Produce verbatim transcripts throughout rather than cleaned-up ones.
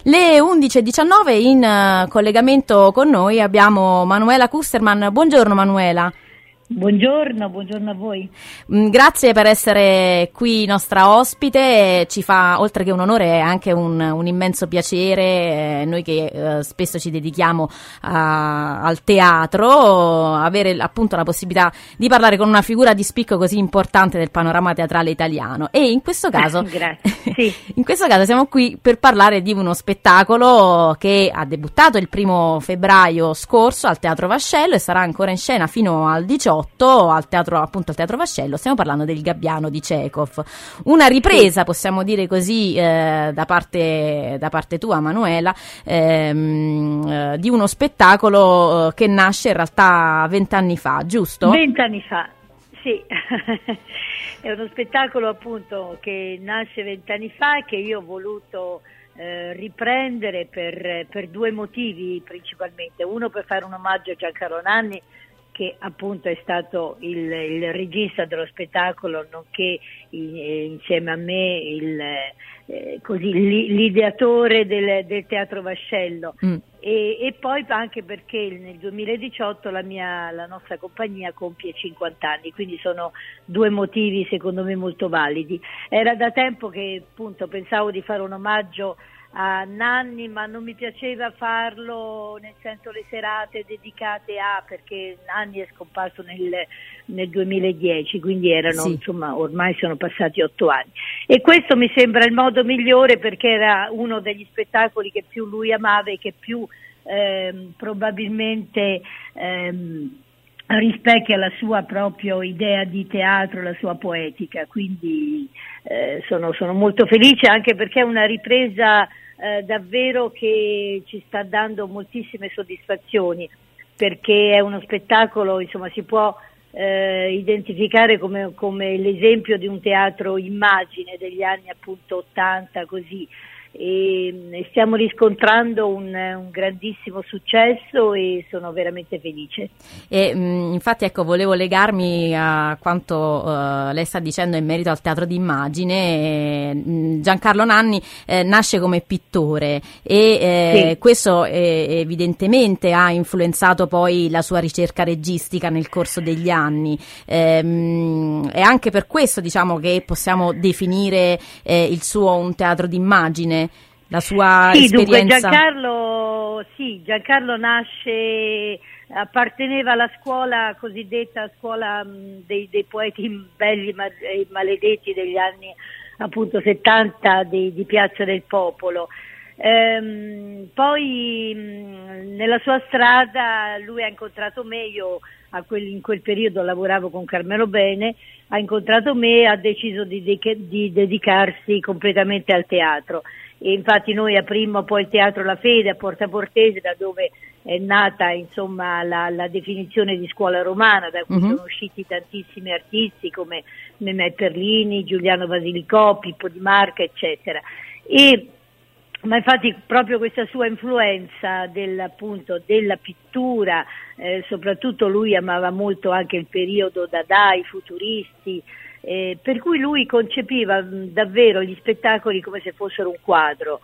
Le undici e diciannove in uh, collegamento con noi abbiamo Manuela Kusterman. Buongiorno Manuela. Buongiorno, buongiorno a voi. Grazie per essere qui nostra ospite, ci fa oltre che un onore è anche un, un immenso piacere, eh, noi che eh, spesso ci dedichiamo a, al teatro, avere appunto la possibilità di parlare con una figura di spicco così importante del panorama teatrale italiano e in questo caso, Grazie. Sì. in questo caso siamo qui per parlare di uno spettacolo che ha debuttato il primo febbraio scorso al Teatro Vascello e sarà ancora in scena fino al diciotto al teatro, appunto al Teatro Vascello. Stiamo parlando del Gabbiano di Chekhov, una ripresa, possiamo dire così, eh, da parte da parte tua Manuela, ehm, eh, di uno spettacolo che nasce in realtà vent'anni fa, giusto? Vent'anni fa, sì. È uno spettacolo appunto che nasce vent'anni fa e che io ho voluto eh, riprendere per, per due motivi principalmente. Uno, per fare un omaggio a Giancarlo Nanni, che appunto è stato il, il regista dello spettacolo, nonché in, insieme a me il, eh, così, l'ideatore del, del Teatro Vascello. Mm. E, e poi anche perché nel duemiladiciotto la, mia, la nostra compagnia compie cinquanta anni, quindi sono due motivi secondo me molto validi. Era da tempo che appunto pensavo di fare un omaggio a Nanni, ma non mi piaceva farlo nel senso le serate dedicate a, perché Nanni è scomparso nel, nel duemiladieci, quindi erano sì. insomma ormai sono passati otto anni e questo mi sembra il modo migliore perché era uno degli spettacoli che più lui amava e che più ehm, probabilmente ehm, rispecchia la sua propria idea di teatro, la sua poetica, quindi eh, sono, sono molto felice anche perché è una ripresa Eh, davvero che ci sta dando moltissime soddisfazioni, perché è uno spettacolo, insomma, si può eh, identificare come, come l'esempio di un teatro immagine degli anni appunto ottanta, così, e, e stiamo riscontrando un, un grandissimo successo e sono veramente felice. E mh, infatti ecco, volevo legarmi a quanto uh, lei sta dicendo in merito al teatro d'immagine. E, Giancarlo Nanni eh, nasce come pittore e eh, sì. questo eh, evidentemente ha influenzato poi la sua ricerca registica nel corso degli anni. E, mh, è anche per questo, diciamo, che possiamo definire eh, il suo un teatro d'immagine. La sua sì, esperienza. Dunque Giancarlo, sì, Giancarlo nasce, apparteneva alla scuola cosiddetta scuola mh, dei, dei poeti belli ma, e maledetti degli anni appunto settanta di, di Piazza del Popolo. Ehm, poi mh, nella sua strada lui ha incontrato me, io a quel, in quel periodo lavoravo con Carmelo Bene, ha incontrato me e ha deciso di, de- di dedicarsi completamente al teatro. E infatti noi aprimmo poi il Teatro La Fede a Porta Portese, da dove è nata insomma la, la definizione di scuola romana, da cui uh-huh. sono usciti tantissimi artisti come Mehmet Perlini, Giuliano Basilicò, Pippo Di Marca, eccetera. E ma infatti proprio questa sua influenza del, appunto, della pittura, eh, soprattutto lui amava molto anche il periodo Dada, i futuristi, eh, per cui lui concepiva mh, davvero gli spettacoli come se fossero un quadro,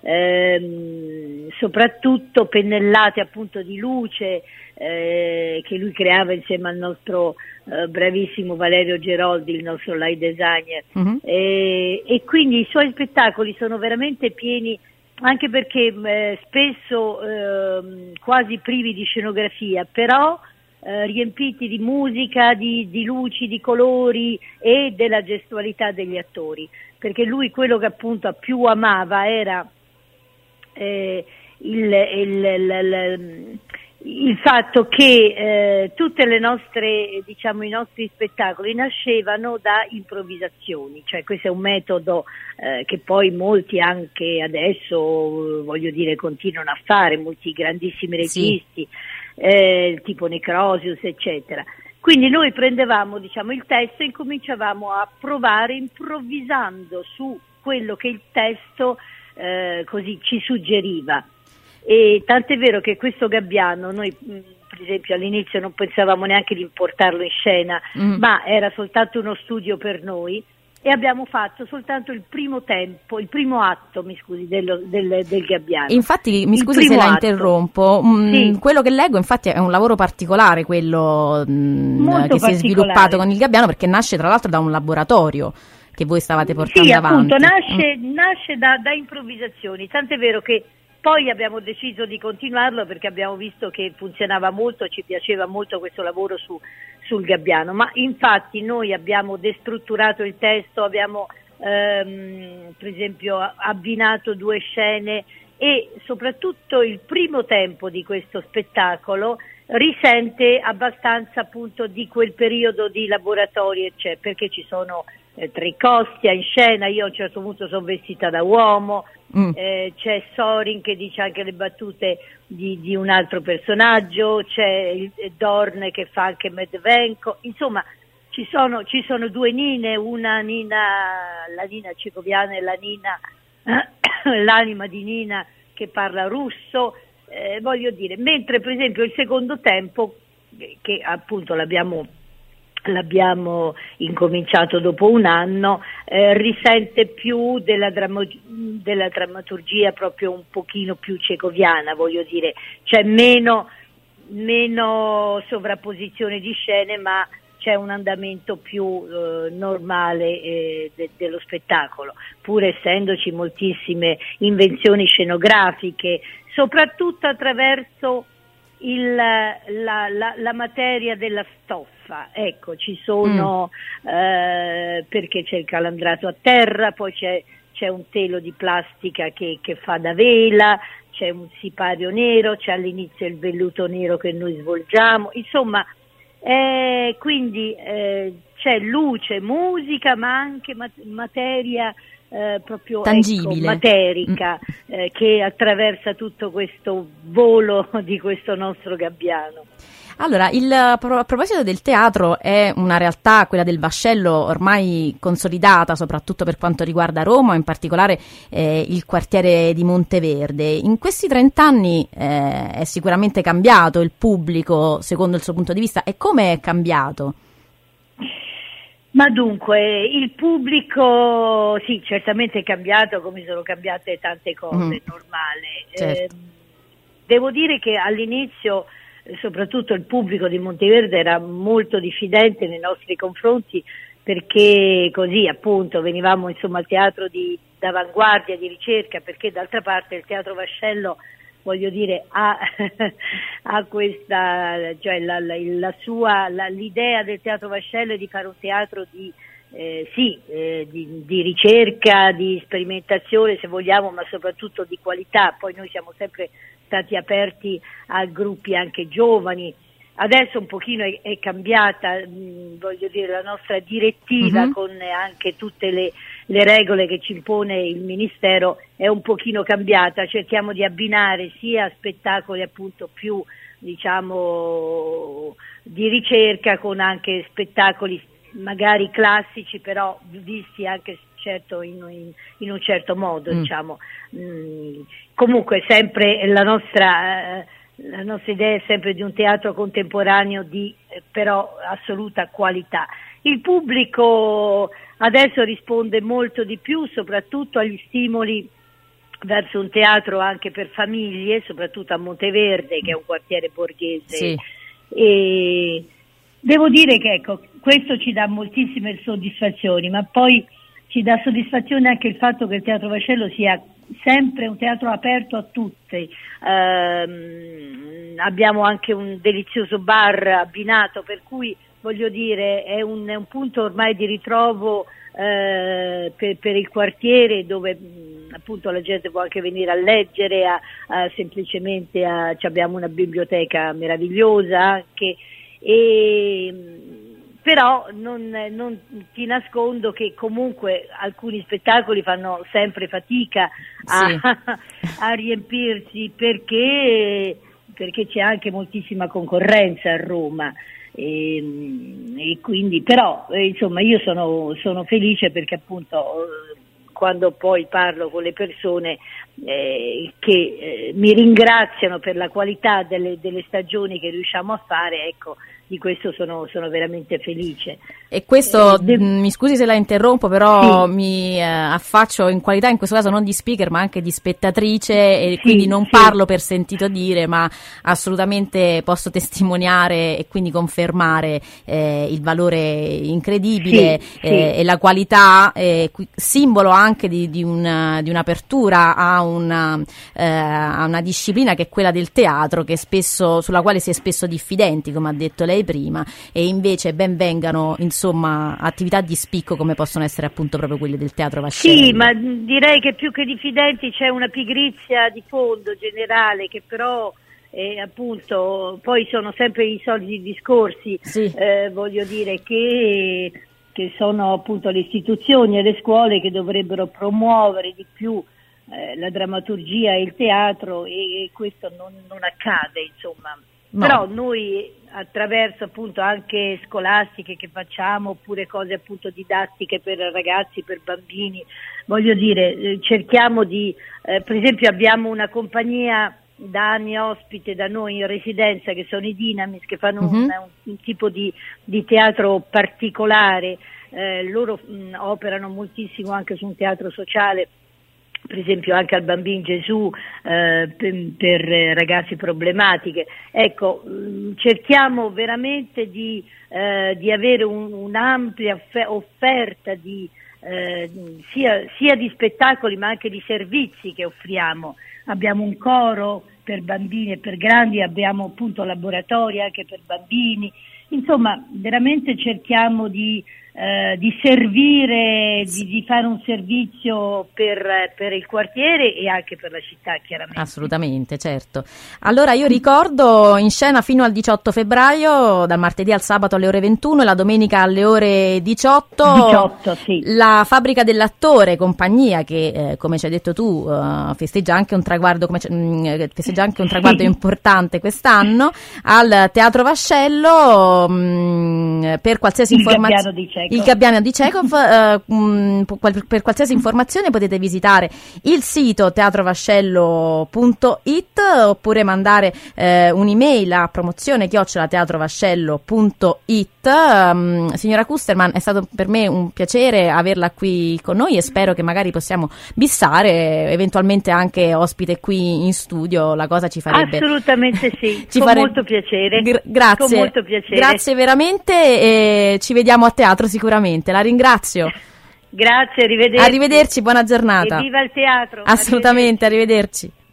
ehm, soprattutto pennellate appunto di luce, eh, che lui creava insieme al nostro eh, bravissimo Valerio Geroldi, il nostro light designer, uh-huh. eh, e quindi i suoi spettacoli sono veramente pieni, anche perché eh, spesso eh, quasi privi di scenografia, però eh, riempiti di musica, di, di luci, di colori e della gestualità degli attori, perché lui quello che appunto più amava era eh, il, il, il, il, il fatto che eh, tutte le nostre, diciamo, i nostri spettacoli nascevano da improvvisazioni, cioè questo è un metodo eh, che poi molti anche adesso, voglio dire, continuano a fare, molti grandissimi registi, sì. eh, tipo Necrosius, eccetera. Quindi noi prendevamo, diciamo, il testo e incominciavamo a provare improvvisando su quello che il testo eh, così ci suggeriva. E tant'è vero che questo Gabbiano noi mh, per esempio all'inizio non pensavamo neanche di portarlo in scena, mm. ma era soltanto uno studio per noi, e abbiamo fatto soltanto il primo tempo, il primo atto, mi scusi, dello, del, del Gabbiano. Infatti, mi scusi se la atto. interrompo, mm, sì. quello che leggo infatti è un lavoro particolare, quello mm, che si è sviluppato con il Gabbiano, perché nasce tra l'altro da un laboratorio che voi stavate portando sì, avanti. Appunto, nasce, mm. nasce da, da improvvisazioni, tant'è vero che poi abbiamo deciso di continuarlo perché abbiamo visto che funzionava molto, ci piaceva molto questo lavoro su, sul Gabbiano, ma infatti noi abbiamo destrutturato il testo, abbiamo ehm, per esempio abbinato due scene e soprattutto il primo tempo di questo spettacolo risente abbastanza appunto di quel periodo di laboratorio, cioè, perché ci sono eh, Tricostia in scena, io a un certo punto sono vestita da uomo, mm. eh, c'è Sorin che dice anche le battute di, di un altro personaggio, c'è il, Dorn che fa anche Medvenko, insomma ci sono, ci sono due Nine, una Nina, la Nina cecoviana e la Nina, l'anima di Nina che parla russo, eh, voglio dire, mentre per esempio il secondo tempo, che appunto l'abbiamo l'abbiamo incominciato dopo un anno, eh, risente più della, dramma, della drammaturgia proprio un pochino più cecoviana, voglio dire, c'è meno, meno sovrapposizione di scene, ma c'è un andamento più eh, normale eh, de- dello spettacolo, pur essendoci moltissime invenzioni scenografiche, soprattutto attraverso il, la, la, la materia della stoffa. Ecco, ci sono, mm. eh, perché c'è il calandrato a terra, poi c'è, c'è un telo di plastica che, che fa da vela, c'è un sipario nero, c'è all'inizio il velluto nero che noi svolgiamo, insomma, eh, quindi eh, c'è luce, musica, ma anche mat- materia eh, proprio tangibile, ecco, materica, mm. eh, che attraversa tutto questo volo di questo nostro Gabbiano. Allora, il, a proposito del teatro, è una realtà, quella del Vascello, ormai consolidata, soprattutto per quanto riguarda Roma, in particolare eh, il quartiere di Monteverde. In questi trent'anni eh, è sicuramente cambiato il pubblico, secondo il suo punto di vista, e come è cambiato? Ma dunque, il pubblico, sì, certamente è cambiato, come sono cambiate tante cose, mm. normale. Certo. Eh, devo dire che all'inizio soprattutto il pubblico di Monteverde era molto diffidente nei nostri confronti, perché così appunto venivamo insomma al teatro di d'avanguardia, di ricerca, perché d'altra parte il Teatro Vascello, voglio dire, ha, ha questa, cioè la, la, la sua, la, l'idea del Teatro Vascello è di fare un teatro di eh, sì, eh, di, di ricerca, di sperimentazione se vogliamo, ma soprattutto di qualità. Poi noi siamo sempre stati aperti a gruppi anche giovani. Adesso un pochino è, è cambiata, mh, voglio dire, la nostra direttiva, mm-hmm. con anche tutte le, le regole che ci impone il Ministero, è un pochino cambiata. Cerchiamo di abbinare sia spettacoli appunto più, diciamo, di ricerca, con anche spettacoli magari classici, però visti anche certo in, in, in un certo modo, mm. diciamo. Mm, comunque sempre la nostra eh, la nostra idea è sempre di un teatro contemporaneo di eh, però assoluta qualità. Il pubblico adesso risponde molto di più, soprattutto agli stimoli verso un teatro anche per famiglie, soprattutto a Monteverde, che è un quartiere borghese. Sì. E devo dire che ecco, questo ci dà moltissime soddisfazioni, ma poi ci dà soddisfazione anche il fatto che il Teatro Vascello sia sempre un teatro aperto a tutti. Ehm, abbiamo anche un delizioso bar abbinato, per cui voglio dire è un, è un punto ormai di ritrovo eh, per, per il quartiere, dove mh, appunto la gente può anche venire a leggere, a, a semplicemente a, abbiamo una biblioteca meravigliosa anche. E, però non, non ti nascondo che comunque alcuni spettacoli fanno sempre fatica a, sì. a riempirsi, perché, perché c'è anche moltissima concorrenza a Roma. E, e quindi però insomma io sono, sono felice, perché appunto quando poi parlo con le persone eh, che eh, mi ringraziano per la qualità delle, delle stagioni che riusciamo a fare, ecco, di questo sono, sono veramente felice. E questo, eh, de- mi scusi se la interrompo, però sì. mi eh, affaccio in qualità in questo caso non di speaker ma anche di spettatrice, e sì, quindi non sì. parlo per sentito dire, ma assolutamente posso testimoniare e quindi confermare eh, il valore incredibile sì, eh, sì. e la qualità, eh, simbolo anche di, di, una, di un'apertura a una, eh, a una disciplina che è quella del teatro, che spesso, sulla quale si è spesso diffidenti, come ha detto lei prima, e invece ben vengano insomma attività di spicco come possono essere appunto proprio quelle del Teatro Vascello. Sì, ma direi che più che diffidenti c'è una pigrizia di fondo generale, che però eh, appunto poi sono sempre i soliti discorsi, sì. eh, voglio dire che, che sono appunto le istituzioni e le scuole che dovrebbero promuovere di più eh, la drammaturgia e il teatro, e, e questo non, non accade, insomma. No. Però noi attraverso appunto anche scolastiche che facciamo, oppure cose appunto didattiche per ragazzi, per bambini, voglio dire, eh, cerchiamo di, eh, per esempio abbiamo una compagnia da anni ospite da noi in residenza che sono i Dynamis, che fanno uh-huh. un, un, un tipo di, di teatro particolare, eh, loro mh, operano moltissimo anche su un teatro sociale, per esempio anche al Bambin Gesù, eh, per, per ragazzi problematiche. Ecco, mh, cerchiamo veramente di, eh, di avere un, un'ampia offerta di, eh, sia, sia di spettacoli ma anche di servizi che offriamo. Abbiamo un coro per bambini e per grandi, abbiamo appunto laboratori anche per bambini, insomma veramente cerchiamo di Uh, di servire, di, di fare un servizio per, per il quartiere e anche per la città, chiaramente. Assolutamente, certo. Allora io ricordo in scena fino al diciotto febbraio, dal martedì al sabato alle ore ventuno e la domenica alle ore diciotto, diciotto sì. La Fabbrica dell'Attore, compagnia che eh, come ci hai detto tu uh, festeggia anche un traguardo, come mh, festeggia anche un traguardo sì. importante quest'anno al Teatro Vascello, mh, per qualsiasi informazione. Il Gabbiano di Chekhov, uh, per qualsiasi informazione potete visitare il sito teatro vascello punto it oppure mandare uh, un'email a promozione chiocciola teatro vascello punto it. Um, signora Kusterman, è stato per me un piacere averla qui con noi e spero che magari possiamo bissare, eventualmente anche ospite qui in studio, la cosa ci farebbe assolutamente sì, ci con fare... molto piacere. Gra- grazie, con molto piacere. Grazie veramente e ci vediamo a teatro sicuramente, la ringrazio. Grazie, arrivederci. Arrivederci, buona giornata. E viva il teatro. Assolutamente, arrivederci. arrivederci.